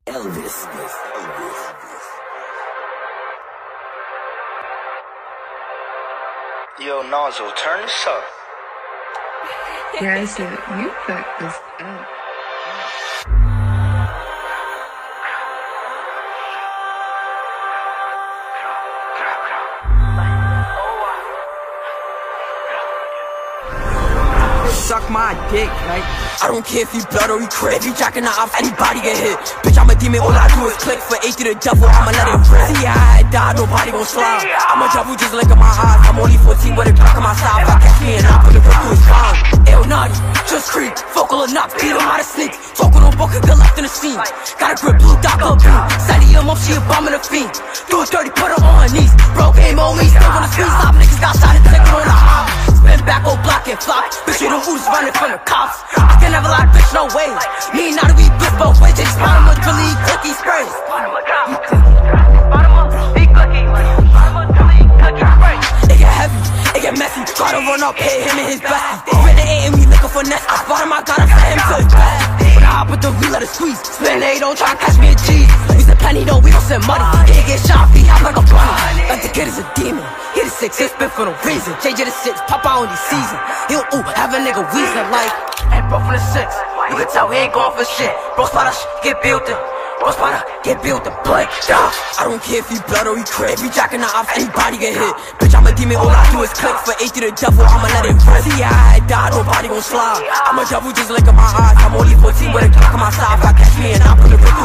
Elvis. Yo, Nozzle, turn this up. Yeah, I said, you fucked this up. Suck my dick, right? I don't care if you blood or you crib. If you jacking the ops, anybody get hit. Bitch, I'm a demon, all I do is click. For 8 to the devil, I'ma let it rip. See, I died, nobody gon' slide. I'm a devil, just look at my eyes. I'm only 14 with a Glock on my side. If I catch me and I put the rip through his spine. Ill naughty, just creep. Vocal or not, beat him out of sneak. Talking on book, get left in the scene. Got a grip, blue dot, go beam. Setting him up, she a bomb in the fiend. Do it dirty, put her on her knees. Bro came on me, still wanna squeeze. Stop, niggas got shot and taking on the hop. Spin back, go block and flop. Bitch, you the who's running from the cops. I can never lie, bitch, no way. Me and not we bitch both ways. Just bottom up, Billy, cookie spray. It get heavy, it get messy. Try to run up, hit him and his bestie. Spin the 8 and we looking for nest. I spot him, I got him for him to his best. When I hop with the wheel, let it squeeze. Spin the 8, don't try to catch me a cheese. We send penny, no, we don't send money. Can't get shot, be hot like a bunny. Like the kid is a demon. Hit a 6, hit spin for no reason. Change it to 6, pop out on these season. He'll have a nigga wheezing like. And bro from the 6, you can tell he ain't going for shit. Bro spot us, get built in. Bro spot us, get built in. Blood, I don't care if you blood or you crib. If you jacking the ops, anybody get hit. Bitch, I'm a demon, all I do is click. For 8 to the devil, I'ma let it rip. See, I died, nobody gon' slide. I'm a devil, just look at my eyes. I'm only 14 with a Glock on my side. If I catch me and I put the rip